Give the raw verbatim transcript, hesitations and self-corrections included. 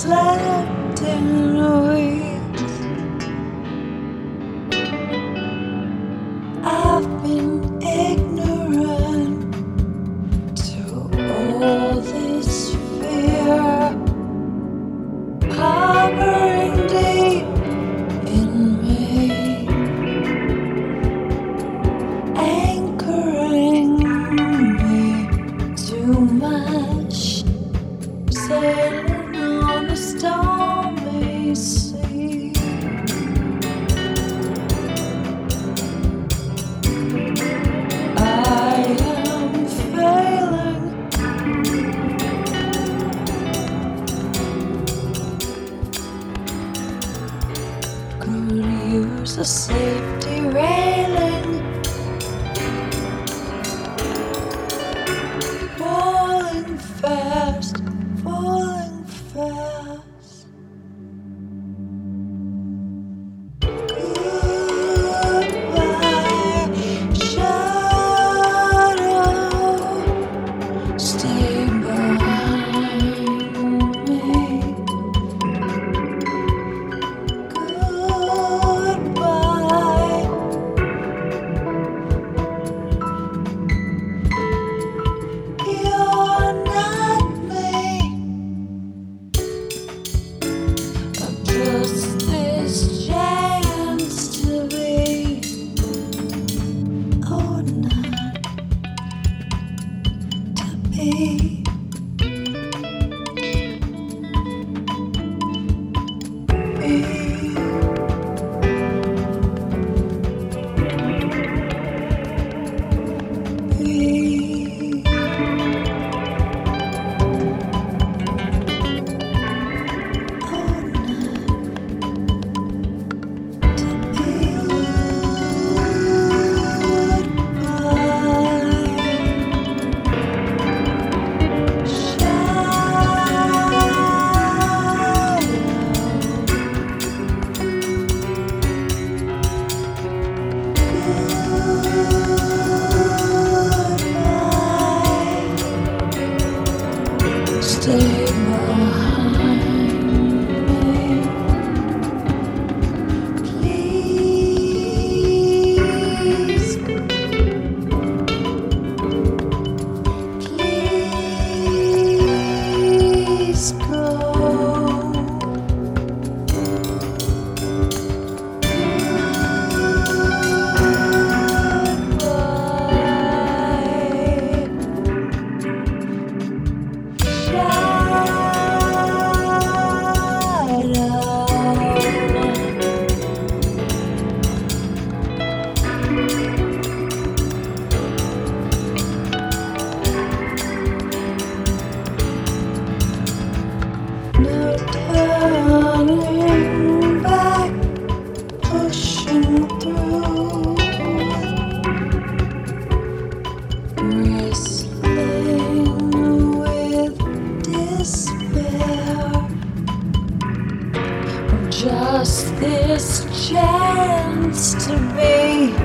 slept in weeks. I've been ignorant to all this fear, harboring deep in me, anchoring me too much, sailing on a stormy sea. I am failing. Could use a safety railing. Falling fast, falling fast. Goodbye, shadow. Stay behind me. Goodbye. You're not me. I'm just this chance to be. Oh, not to be. Be. Be. Stay behind me, please, please go. No turning back, pushing through, wrestling with despair. Just this chance to be.